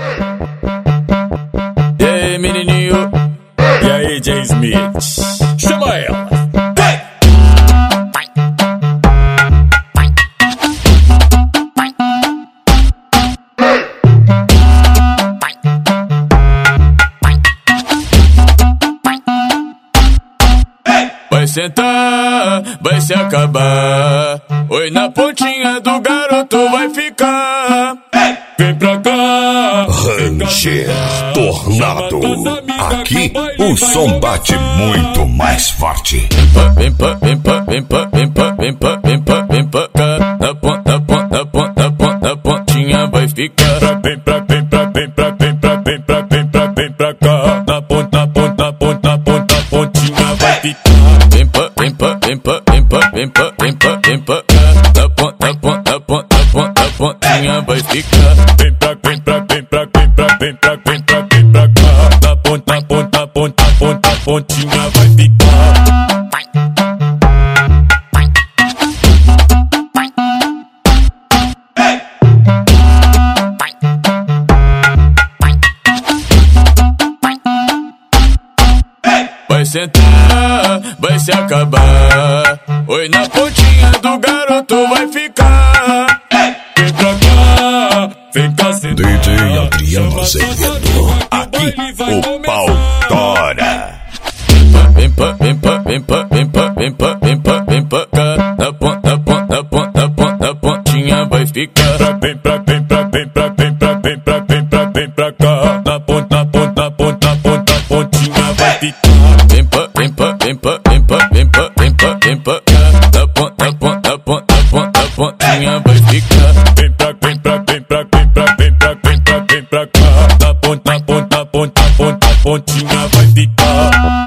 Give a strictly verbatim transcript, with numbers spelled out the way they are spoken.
E aí, menininho? E aí, Jay Smith? Chama ela! Vai sentar, vai se acabar. Oi, na pontinha do garoto vai ficar. Vem pra cá, Ranger Tornado. Aqui o som bate muito mais forte. Vem pra, vem pra, vem pra, vem pra, vem pra, vem pra, vem pra cá. Na ponta, na ponta, na ponta, na ponta, na pontinha vai ficar. Vem pra, vem pra, vem pra, vem pra, vem pra, vem pra, vem pra cá. Na ponta, na ponta, na ponta, na ponta, na pontinha vai ficar. Vem pra, vem pra, vem pra, vem pra, vem pra, vem pra, vem pra cá. Na ponta, na ponta, na ponta, na ponta, na pontinha vai ficar. Vem pra, vem pra, vem pra, vem pra, vem pra, vem pra, vem pra cá. Na ponta, na ponta, na ponta, na ponta, na pontinha vai ficar. Vai sentar, vai se acabar. Oi, na pontinha do garoto vai ficar. Vem pra cá, vem cá sentar. D J Adriano Azevedo. Aqui o pau tora. Vem pra, vem pra, vem pra, vem pra, vem pra, vem pra, vem pra cá. Na ponta, na ponta, na ponta, na ponta, na pontinha vai ficar. Vem pra, vem pra, vem pra, vem pra, vem pra, vem pra, vem pra cá. Na ponta, na ponta, na ponta, na ponta, na pontinha vai ficar. Vem pra, vem pra, vem pra, vem pra, vem pra, vem pra, vem pra cá. Na ponta, na ponta, na ponta, na ponta, na pontinha vai ficar. Vem pra, vem pra, vem pra, vem pra, vem pra, vem pra, vem pra cá. Na ponta, na ponta, na ponta, na ponta, na pontinha vai ficar.